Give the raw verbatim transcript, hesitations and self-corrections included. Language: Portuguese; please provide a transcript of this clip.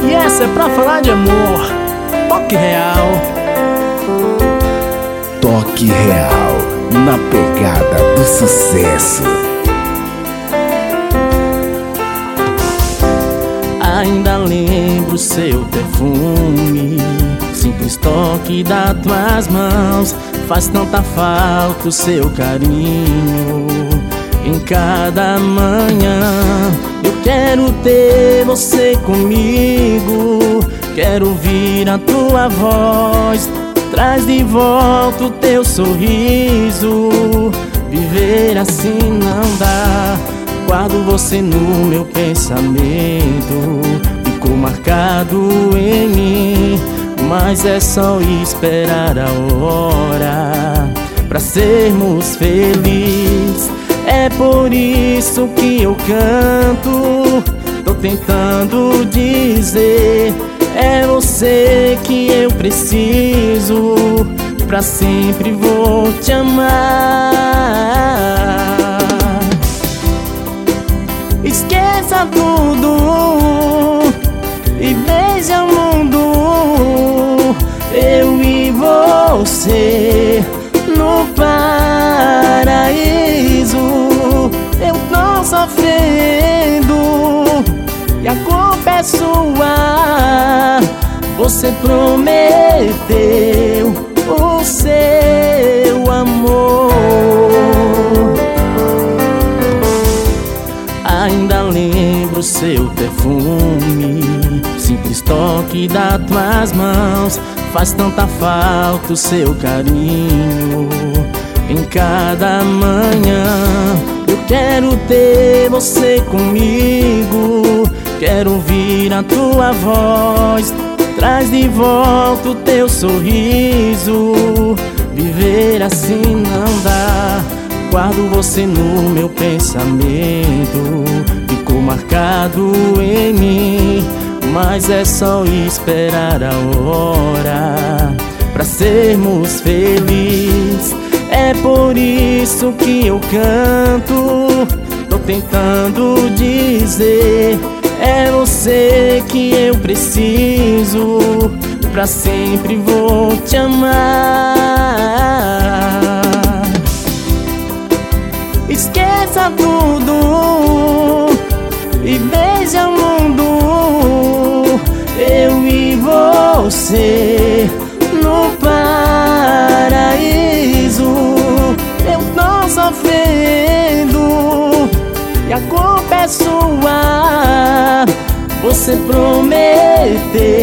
E essa é pra falar de amor. Toque Real. Toque Real, na pegada do sucesso. Ainda lembro seu perfume, simples toque das tuas mãos. Faz tanta falta o seu carinho em cada manhã. Eu quero ter você comigo, quero ouvir a tua voz. Traz de volta o teu sorriso. Viver assim não dá. Guardo você no meu pensamento, ficou marcado em mim. Mas é só esperar a hora pra sermos felizes. É por isso que eu canto, tô tentando dizer: é você que eu preciso, pra sempre vou te amar. Esqueça tudo e beije o mundo, eu e você no paraíso. Eu tô sofrendo e a culpa é sua. Você prometeu o seu amor. Ainda lembro seu perfume, simples toque das tuas mãos. Faz tanta falta o seu carinho em cada manhã. Eu quero ter você comigo, quero ouvir a tua voz. Traz de volta o teu sorriso. Viver assim não dá. Guardo você no meu pensamento, ficou marcado em mim. Mas é só esperar a hora pra sermos felizes. É por isso que eu canto, tô tentando dizer: é você que eu preciso, pra sempre vou te amar. Esqueça tudo e beije o mundo, eu e você no paraíso. Eu tô sofrendo e a culpa é sua. Você prometeu